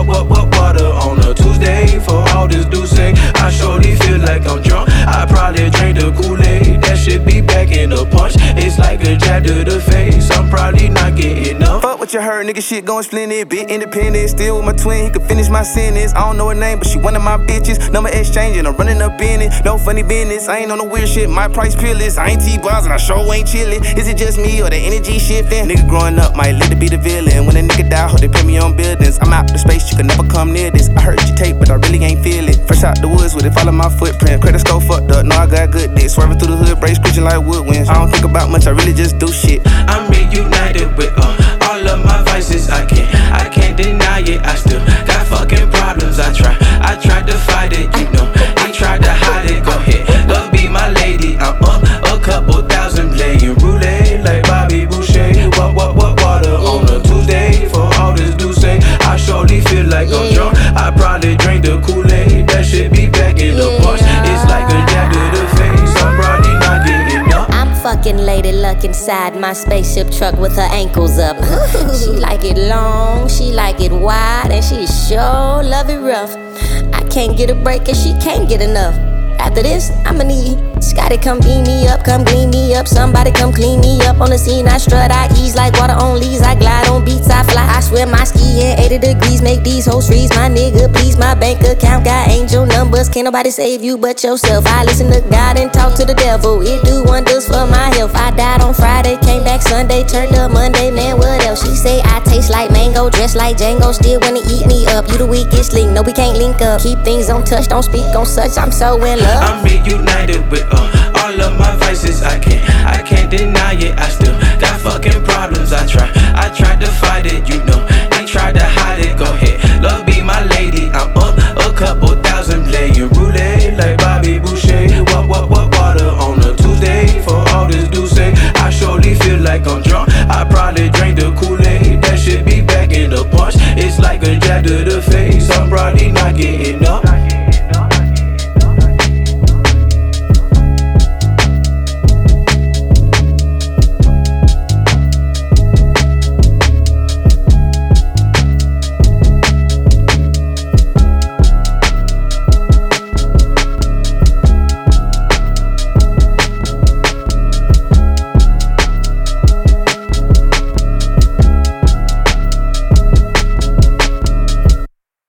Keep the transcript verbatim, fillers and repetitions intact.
What, what, what, water on a Tuesday for all this do say. I surely feel like I'm drunk. I probably drank the Kool-Aid. That shit be back in the punch. It's like a jab to the face. I'm probably not getting up. Fuck what you heard, nigga, shit going splendid. Bit independent, still with my twin, he could finish my sentence. I don't know her name, but she one of my bitches. Number exchanging, I'm running up in it. No funny business, I ain't on no weird shit. My price peerless, I ain't T-Bonds and I sure ain't chillin'. Is it just me or the energy shifting? Nigga growing up might let it be the villain. When a nigga die, hope they put me on buildings. I'm out the space, you can never come near this. I heard your tape, but I really ain't feel it. Fresh out the woods with it, follow my footprint. Credit score fucked up, know I got good dick. Swerving through the hood, brakes preaching like woodwinds. I don't think about much, I really just do shit. I'm reunited with uh, all of my vices. I can't, I can't deny it. I still got fucking problems. I try, I tried to fight it, you know. He tried to hide it. Go ahead, love be my lady. I'm up a couple thousand playing roulette like Bobby Boucher. What, what, what, water on a Tuesday for all this do say. I surely feel like I'm drunk. I probably drink the Kool-Aid. That shit be back in the punch. It's like a jab to the face. I'm probably not getting up. Fucking Lady Luck inside my spaceship truck with her ankles up. She like it long, she like it wide, and she sure love it rough. I can't get a break and she can't get enough. After this, I'ma need Scotty come beam me up, come clean me up. Somebody come clean me up on the scene. I strut, I ease like water on leaves. I glide on beats, I fly. I swear my ski in eighty degrees make these hoes freeze. My nigga, please, my bank account got angel numbers. Can't nobody save you but yourself. I listen to God and talk to the devil. It do wonders for my health. I died on Friday, came back Sunday, turned up Monday. Man, what else? She say I taste like mango, dress like Django. Still wanna eat me up. You the weakest link, no we can't link up. Keep things on touch, don't speak on such. I'm so in love. I'm reunited with uh, all of my vices. I can't, I can't deny it. I still got fucking problems. I try, I tried to fight it, you know. They tried to hide it. Go ahead, love be my lady. I'm up a couple thousand playing roulette like Bobby Boucher. What, what, what, water on a Tuesday for all this do say. I surely feel like I'm drunk. I probably drank the Kool-Aid. That shit be back in the punch. It's like a jab to the face. I'm probably not getting up.